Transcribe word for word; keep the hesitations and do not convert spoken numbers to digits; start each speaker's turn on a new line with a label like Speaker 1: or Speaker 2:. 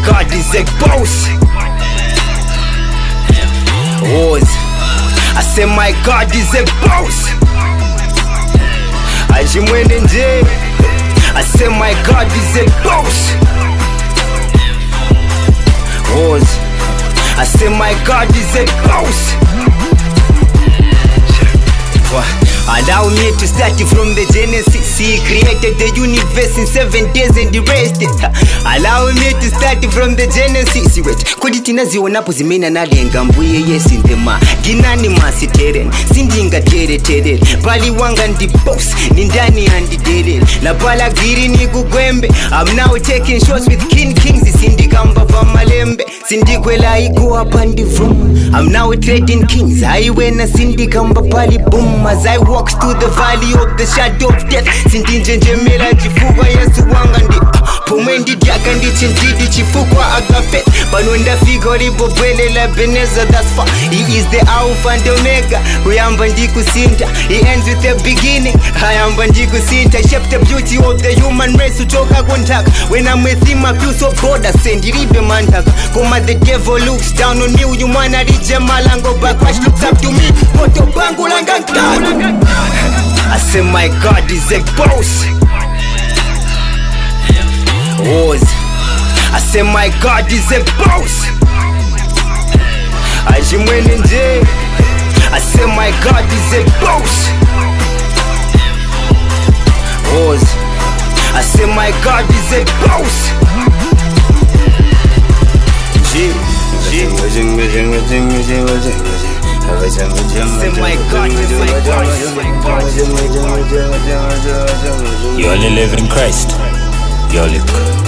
Speaker 1: God is a boss. Wars. I say my God is a boss. Ajimwene nje. I say my God is a boss. Wars. I say my God is a boss. Allow me to start from the Genesis. He created the universe in seven days and rested. Allow me to start from the Genesis. Wait, kodi tinaziwonapo zimena nalenga mbuye yes in the ma ginani masiteren sindinga tere tere bali wanga ndi boss ni ndani andi dere la bala giri ni kugwembe. I'm now taking shots with king kings sindikamba pa malembe sindikwela iko hapa ndi vroom. I'm now trading kings haiwena sindikamba pali boom. As I walk through the valley of the shadow of death sindinjenjemela chifukwa yesu wanga ndi pomwe ndidyaka ndichindidi chifukwa agape pano ndafika ulipobwelela Ebenezer thus far. He is the Alpha and Omega uyamba ndikusinta. He ends with the beginning ayamba ndikusinta. Shape the beauty of the human race uchoka kontaka. When I'm with him I feel so God asendiribe mantaka. Koma the devil looks down on me uyu mwana rije malango backlash looks up to me moto bangu langantaka. I say my God is a boss. Wars. I say my God is a boss. Ajimwene nje. I say my God is a boss. Wars. I say my God is a boss. G. G.
Speaker 2: You only live in Christ. You only